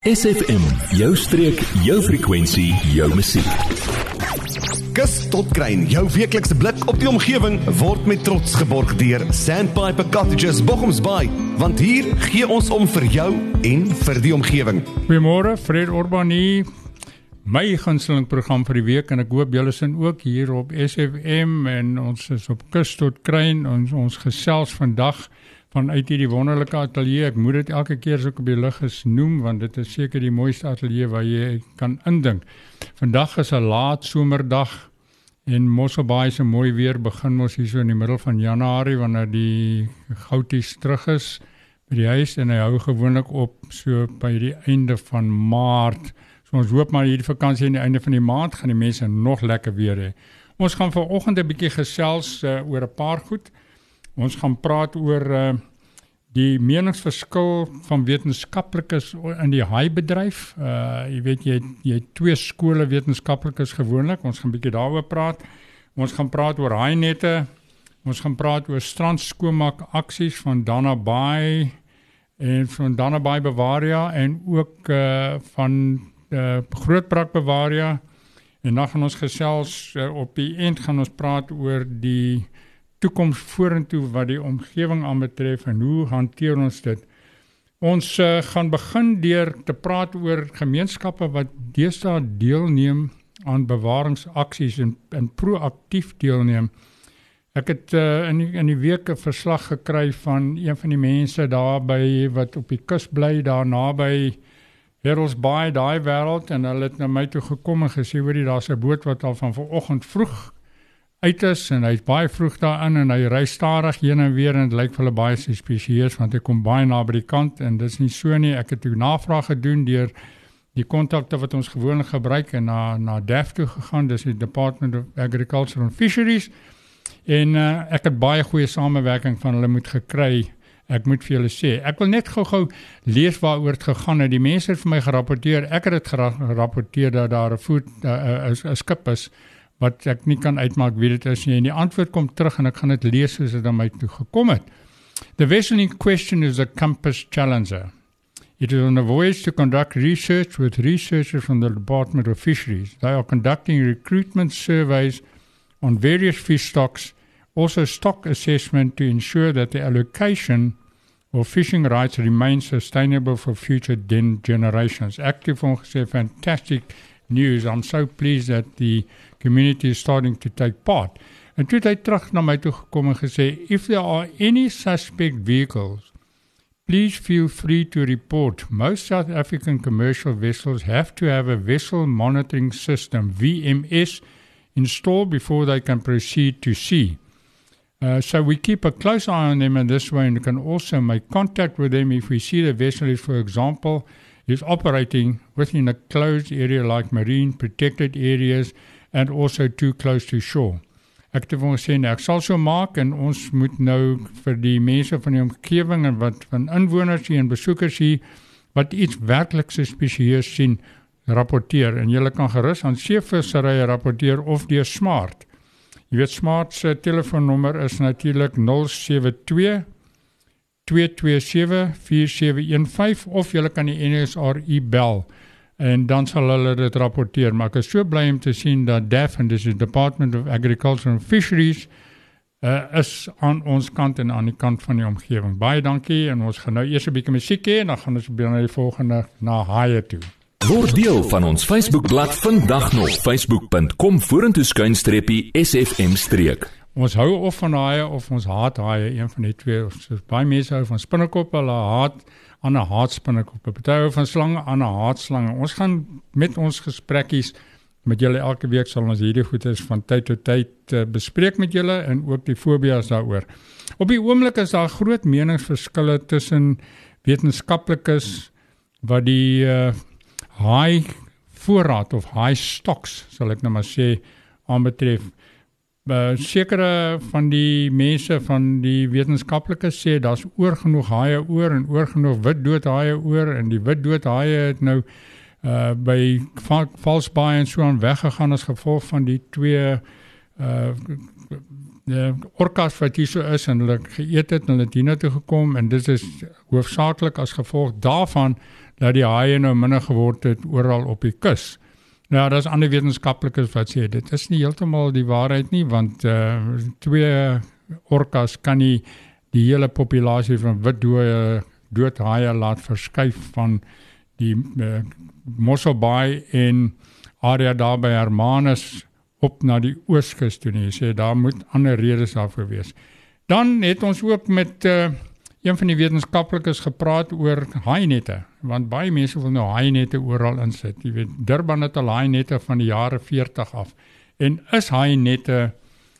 SFM, jou streek, jou frekwensie, jou musiek. Kus tot Kruin, jou weeklikse blik op die omgewing, word met trots geborg deur Sandpiper Cottages Bochumsbaai, want hier gee ons om vir jou en vir die omgewing. Goeiemôre, Fred Orban hier, my gunsteling program vir die week, en ek hoop julle is ook hier op SFM, en ons is op Kus tot Kruin, ons gesels vandag vanuit hierdie wonderlike atelier. Ek moet dit elke keer as ek op die lug is noem, want dit is seker die mooiste atelier waar jy kan indink. Vandag is 'n laat somerdag en Mosselbaai se mooi weer begin ons hier so in die middel van Januarie, wanneer die goudties terug is by die huis, en hy hou gewoonlik op so by die einde van Maart. So ons hoop maar hierdie vakansie aan die einde van die maand gaan die mense nog lekker weer hê. Ons gaan vanoggend 'n bietjie gesels oor 'n paar goed. Ons gaan praat oor die meningsverskil van wetenskaplikes in die haaibedryf. Jy weet, jy het twee skole wetenskaplikes gewoonlik. Ons gaan 'n bietjie daaroor praat. Ons gaan praat oor haainette. Ons gaan praat oor strandskoonmaak aksies van Dana Bay en van Dana Bay Bavaria en ook van Grootbrak Bavaria. En dan gaan ons gesels op die eind gaan ons praat oor die toekoms vorentoe wat die omgewing aanbetref en hoe hanteer ons dit. Ons gaan begin deur te praat oor gemeenskappe wat deesdae deelneem aan bewaringsaksies en proaktief deelneem. Ek het in die week 'n verslag gekry van een van die mense daar wat op die kus bly, daar naby Heraldsbaai, daai wêreld, en hulle het na my toe gekom en gesê, hoorie, daar's 'n boot wat al van vanoggend vroeg uit is, en hy is baie vroeg daarin, en hy ry stadig heen en weer, en het lyk vir hulle baie suspisieus, want hy kom baie na by die kant, en dis nie so nie. Ek het toe navraag gedoen deur die kontakte wat ons gewoonlik gebruik, en na DAF toe gegaan, dis die Department of Agriculture and Fisheries, en ek het baie goeie samewerking van hulle moet gekry. Ek moet vir julle sê, ek wil net gou lees waaroor het gegaan, en die mense het vir my gerapporteer, ek het dit gerapporteer dat daar 'n skip is, wat ek nie kan uitmaak wie dit is nie, en die antwoord kom terug, en ek gaan dit lees soos dit aan my toe gekom het. The vessel in question is the Compass Challenger. It is on a voyage to conduct research with researchers from the Department of Fisheries. They are conducting recruitment surveys on various fish stocks, also stock assessment to ensure that the allocation of fishing rights remain sustainable for future generations. Active on fantastic news. I'm so pleased that the community is starting to take part. En toe het hy terug na my toe gekom en gesê, if there are any suspect vehicles, please feel free to report. Most South African commercial vessels have to have a vessel monitoring system, VMS, installed before they can proceed to sea. So we keep a close eye on them in this way, and we can also make contact with them if we see the vessel is, for example, is operating within a closed area like marine protected areas and also too close to shore. Ek het vir sê, ek sal so maak, en ons moet nou vir die mense van die omgewing en wat van inwoners hier en besoekers hier wat iets werklik spesieus sien, rapporteer, en julle kan gerus aan seevisserye rapporteer of deur Smart. Jy weet, Smart se telefoonnommer is natuurlik 072 227 4715, of julle kan die NSRI bel, en dan sal hulle dit rapporteer. Maar ek is so bly om te sien dat DAF, en dis die Department of Agriculture and Fisheries, is aan ons kant en aan die kant van die omgewing. Baie dankie, en ons gaan nou eers 'n bietjie musiek hê, en dan gaan ons na die volgende, na haie toe. Word deel van ons Facebookblad vandag nog, facebook.com/SFM-streek. Ons hou of van haie of ons haat haie, een van die twee. Soos baie mense hou van spinnekoppe, hulle haat ander haat spinnekoppe. Party hou van slange, ander haat slange. Ons gaan met ons gesprekkies met julle elke week sal ons hierdie goedes van tyd tot tyd bespreek met julle, en ook die fobias daaroor. Op die oomblik is daar groot meningsverskille tussen wetenskaplikes wat die haai voorraad of haai stocks, sal ek nou maar sê, aanbetref. Sekere van die mense van die wetenskaplikes sê, daar's oor genoeg haie oor en oor genoeg witdood haie oor, en die witdood haie het nou by Valsbaai en so aan weggegaan as gevolg van die twee orkas wat hier so is, en hulle geëet het, en hulle het hiernatoe gekom, en dit is hoofsaaklik as gevolg daarvan dat die haie nou minder geword het oral op die kus. Nou, daar is ander wetenskaplikes wat sê, dit is nie heeltemal die waarheid nie, want 2 orkas kan nie die hele populasie van doodhaie laat verskuif van die Mossel Bay en area daar by Hermanus op na die ooskus toe nie. Sê, daar moet ander redes daarvoor wees. Dan het ons ook met een van die wetenskaplikes gepraat oor haainette, want baie mense wil nou haainette oral insit. Jy weet, Durban het al haainette van die jare 40 af. En is haainette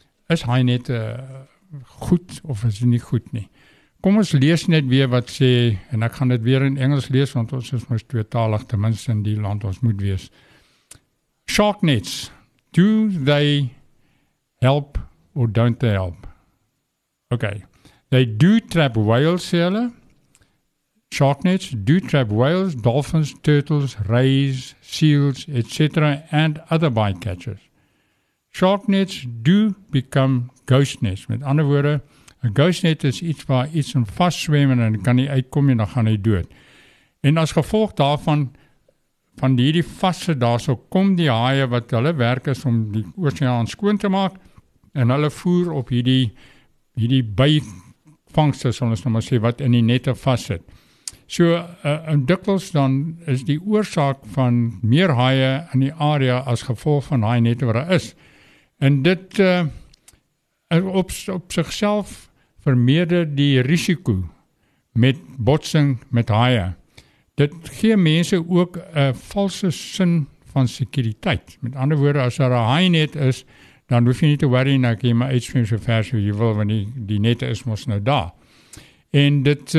goed of is dit nie goed nie? Kom ons lees net weer wat sê, en ek gaan dit weer in Engels lees, want ons is mos tweetalig, ten minste in die land ons moet wees. Shark nets, do they help or don't they help? Okay. They do trap whales, sê hulle. Shark nets do trap whales, dolphins, turtles, rays, seals, etc. and other bycatchers. Shark nets do become ghost nets. Met ander woorde, 'n ghost net is iets waar iets in vastswem en kan nie uitkom en dan gaan hy dood. En as gevolg daarvan, van hierdie vasse daarso, kom die haie wat hulle werk is om die oseaan skoon te maak, en hulle voer op hierdie byvangste, sal ons nou maar sê, wat in die nette vassit. So, dikwels dan is die oorsaak van meer haie in die area as gevolg van haai nette wat daar is. En dit op sigself vermeerder die risiko met botsing met haie. Dit gee mense ook 'n valse sin van sekuriteit. Met ander woorde, as daar 'n haainet is, dan hoef jy nie te worry en ek jy maar uitswem so ver so jy wil, want die nette is mos nou daar. En dit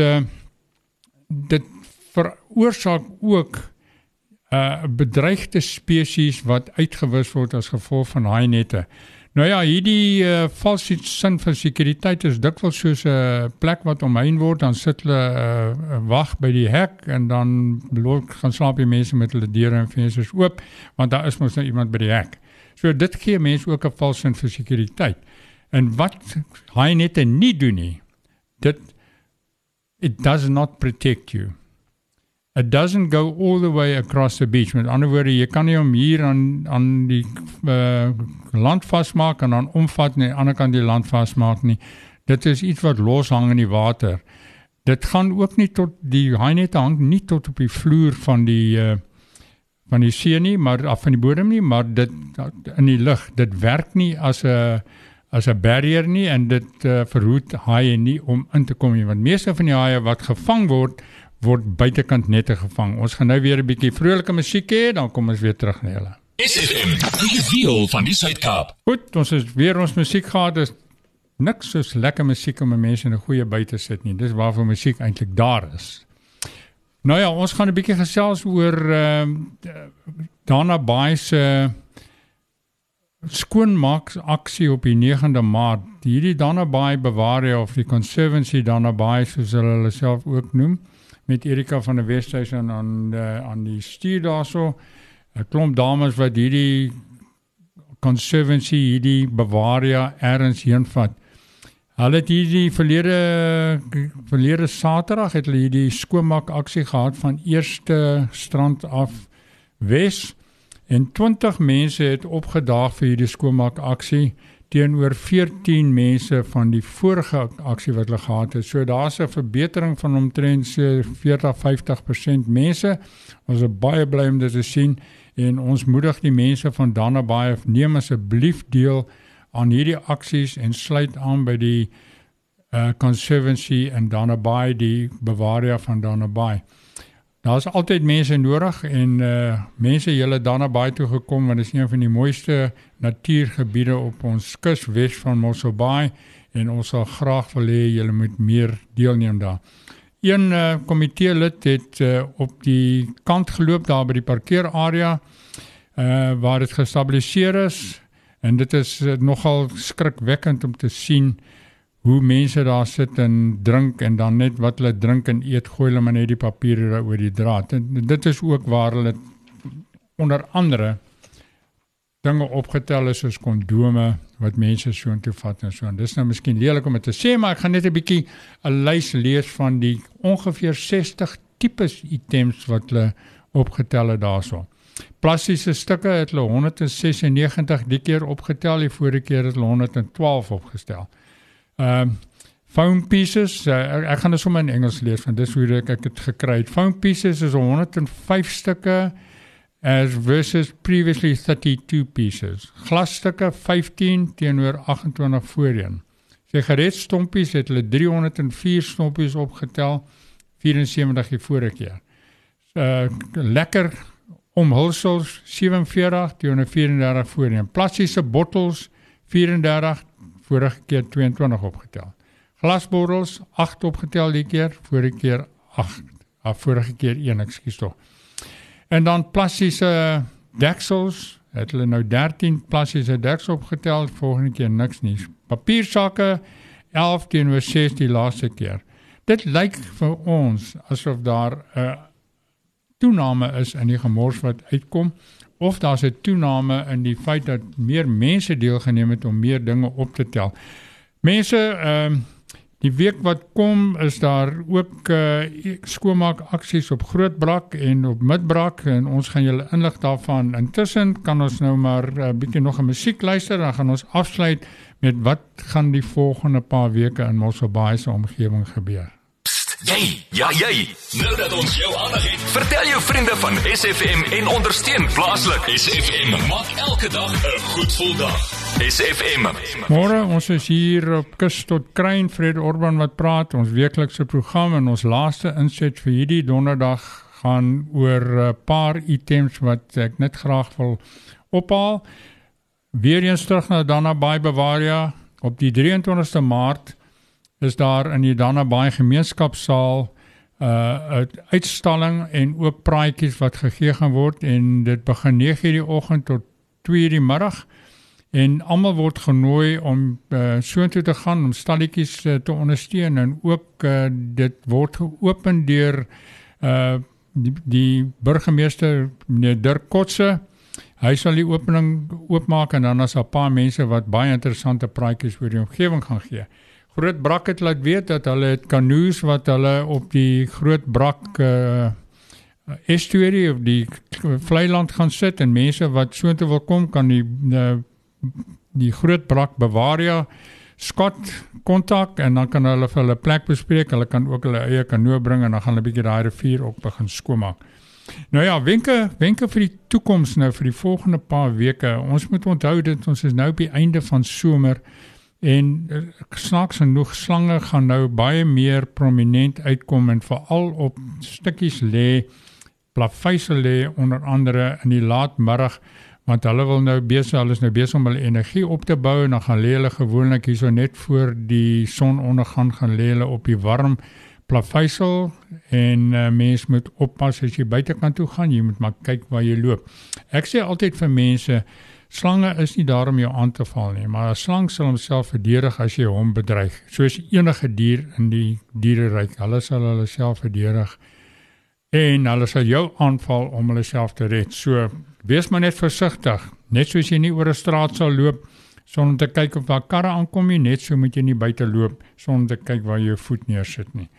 veroorsaak ook bedreigde spesies wat uitgewis word as gevolg van haainette. Nou ja, hierdie valse sin van sekuriteit is dikwels soos 'n plek wat omheind word, dan sit hulle wag by die hek en dan gaan slaap die mense met hulle deure en vensters oop, want daar is mos nou iemand by die hek. So dit gee mense ook 'n valse sin van sekuriteit. En wat haainette nie doen nie, it does not protect you. It doesn't go all the way across the beach. Met ander woorde, jy kan nie hom hier aan die land vastmaak en dan omvat en aan die ander kant die land vastmaak nie. Dit is iets wat loshang in die water. Dit gaan ook nie tot, die haainette hang nie tot op die vloer van die see nie, maar af van die bodem nie, maar dit in die lug. Dit werk nie as 'n barrier nie en dit verhoed haie nie om in te kom nie, want meeste van die haie wat gevang word buitekant nette gevang. Ons gaan nou weer 'n bietjie vrolike musiek hê, dan kom ons weer terug na julle. SFM, die wiel van die Suid-Kaap. Goed, ons is weer ons musiek gehad, is niks soos lekker musiek om 'n mens in 'n goeie by te sit nie. Dis waarvoor musiek eintlik daar is. Nou ja, ons gaan 'n bietjie gesels oor Dana Bay se skoonmaakaksie op die 9de Maart. Hierdie Dana Bay Bavaria of die Conservancy Dana Bay, soos hulle self ook noem, met Erika van der Westhuizen aan die stuur daarso. 'n Klomp dames wat hierdie Conservancy, hierdie Bavaria ergens heenvat. Hulle het hierdie verlede Saterdag het hulle hierdie skoonmaakaksie gehad van eerste strand af Wes. En 20 mense het opgedaag vir hierdie skoonmaakaksie teenoor 14 mense van die vorige aksie wat hulle gehad het. So daar's 'n verbetering van omtrent 40-50% mense. Ons is baie bly om dit te sien en ons moedig die mense van Dana Bay, neem asseblief deel aan hierdie aksies en sluit aan by die Conservancy in Dana Bay, die Bavaria van Dana Bay. Daar is altyd mense nodig en mense julle Dana Bay toe gekom, want dit is een van die mooiste natuurgebiede op ons kus wes van Mossel Bay en ons sal graag wil hê julle moet meer deelneem daar. Een komitee lid het op die kant geloop daar by die parkeerarea waar dit gestabiliseer is en dit is nogal skrikwekkend om te sien hoe mense daar sit en drink en dan net wat hulle drink en eet, gooi hulle maar net die papiere oor die draad. En dit is ook waar hulle onder andere dinge opgetel is soos kondome wat mense so intoe vat en so. En dis nou miskien lelik om dit te sê, maar ek gaan net 'n bietjie 'n lys lees van die ongeveer 60 tipes items wat hulle opgetel het daarso. Plastiese stukke het hulle 196 die keer opgetel, die vorige keer het hulle 112 opgestel. Foam pieces, ek gaan dit sommer in Engels lees, want dis hoe ek het gekry het. Foam pieces is 105 stukke, as versus previously 32 pieces. Glasstukke 15 teenoor 28 voorheen. Sigaretstompies het hulle 304 stompies opgetel, 74 die vorige keer. Lekker omhulsels 47 teenoor 34 voorheen. Plastiese bottels 34, vorige keer 22 opgetel. Glasbottels 8 opgetel die keer, vorige keer 8. Vorige keer 1, ekskuus tog. En dan plastiese deksels, het hulle nou 13 plastiese deksels opgetel, volgende keer niks nie. Papiersakke 11 teenoor 6 die laaste keer. Dit lyk vir ons asof daar 'n toename is in die gemors wat uitkom, of daar's 'n toename in die feit dat meer mense deelgeneem het om meer dinge op te tel. Mense, die week wat kom is daar ook skoonmaakaksies op Grootbrak en op Midbrak en ons gaan julle inlig daarvan. Intussen kan ons nou maar 'n bietjie nog 'n musiek luister, dan gaan ons afsluit met wat gaan die volgende paar weke in Mosselbaai se omgewing gebeur. Jy, nou dat ons jou aandag het, vertel jou vriende van SFM en ondersteun plaaslik. SFM maak elke dag 'n goed gevoel dag. SFM. Môre, ons is hier op Kus tot Kruin, Fred Orban wat praat, ons weeklikse program en ons laaste inset vir hierdie donderdag gaan oor 'n paar items wat ek net graag wil ophaal. Weereens terug na Danabaai Bavaria op die 23ste Maart is daar in die Danabaai gemeenskapsaal 'n uitstalling en ook praatjies wat gegee gaan word en dit begin 9:00 die oggend tot 2:00 die middag en almal word genooi om soontoe te gaan om stalletjies te ondersteun en ook dit word geopen deur die burgemeester meneer Dirk Kotse. Hy sal die opening oopmaak en dan is daar 'n paar mense wat baie interessante praatjies oor die omgewing gaan gee. Grootbrak het laat weet dat hulle het kanoes wat hulle op die Grootbrak estuary of die vlei land gaan sit en mense wat soontoe wil kom kan die Grootbrak Bavaria Scott kontak en dan kan hulle vir hulle plek bespreek. Hulle kan ook hulle eie kanoe bring en dan gaan hulle 'n bietjie daai rivier op begin skoonmaak. Nou ja, wenke vir die toekoms nou vir die volgende paar weke. Ons moet onthou dat ons is nou op die einde van somer en snaaks genoeg slange gaan nou baie meer prominent uitkom en veral op stukkies lê, plaveisel lê onder andere in die laatmiddag, want hulle is nou besig om hulle energie op te bou en dan gaan lê hulle gewoonlik hierso net voor die sonondergang gaan lê hulle op die warm plaveisel en mens moet oppas as jy buitekant toe gaan, jy moet maar kyk waar jy loop. Ek sê altyd vir mense, slange is nie daar om jou aan te val nie, maar 'n slang sal homself verdedig as jy hom bedreig, soos enige dier in die diereryk. Hulle sal hulle self verdedig en hulle sal jou aanval om hulle self te red. So, wees maar net versigtig, net soos jy nie oor 'n straat sal loop, sonder te kyk of daar karre aankom nie, net so moet jy nie buite loop, sonder te kyk waar jy jou voet neersit nie.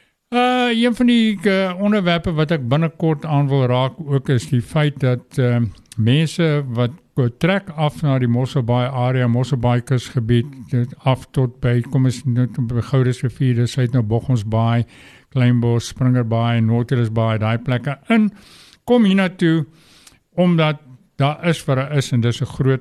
Een van die onderwerpe wat ek binnekort aan wil raak ook is die feit dat mense wat trek af na die Mosselbaai area, Mosselbaai kusgebied, af tot by, kom ons net by Goudesrivier, dis uit nou Bochumsbaai, Kleinbos, Springerbaai, Noordheidsbaai, daai plekke in, kom hiernatoe, omdat daar is wat daar is en dis 'n groot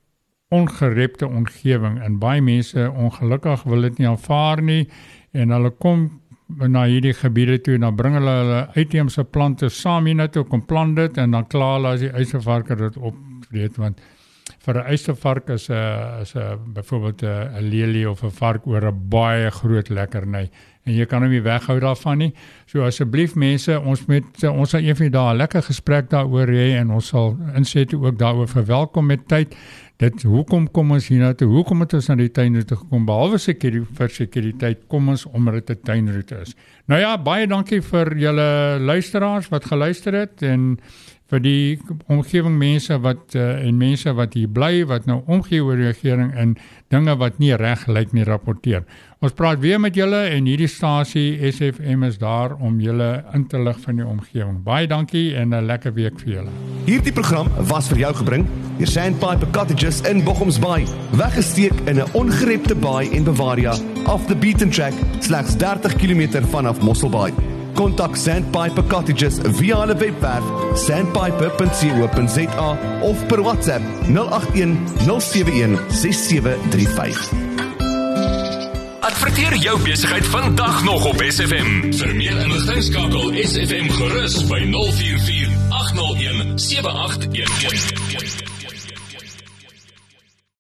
ongerepte omgewing en baie mense ongelukkig wil dit nie aanvaar nie en hulle kom na hierdie gebiede toe en dan bring hulle uitheemse plante saam hiernatoe, kom plant dit en dan klaar hulle as die uistervarke dit opvreet, want vir 'n uistervark is byvoorbeeld 'n lelie of 'n vark oor 'n baie groot lekkerny en jy kan hom nie weghou daarvan nie. So asseblief mense, ons sal een van die dae 'n lekker gesprek daaroor hê en ons sal insette ook daaroor verwelkom met tyd hoekom kom ons hier nou toe, hoekom het ons na die tuinroete gekom, behalwe vir sekuriteit, kom ons omdat dit 'n tuinroete is. Nou ja, baie dankie vir julle luisteraars wat geluister het, en vir die omgewing mense en mense wat hier bly, wat nou omgee oor die regering en dinge wat nie reg lyk nie rapporteer. Ons praat weer met julle, en hierdie stasie SFM is daar om julle in te lig van die omgewing. Baie dankie en 'n lekker week vir julle. Hierdie program was vir jou gebring deur Sandpiper Cottages in Bochums Bay. Weggesteek in 'n ongerepte baai en Bavaria, off the beaten track, slegs 30 km vanaf Mosselbaai. Kontak Sandpiper Cottages via hulle webwerf sandpiper.co.za of per WhatsApp 081 071 6735. Adverteer jou besigheid vandag nog op SFM. Vir meer inligting skakel SFM gerus by 044 801 7811.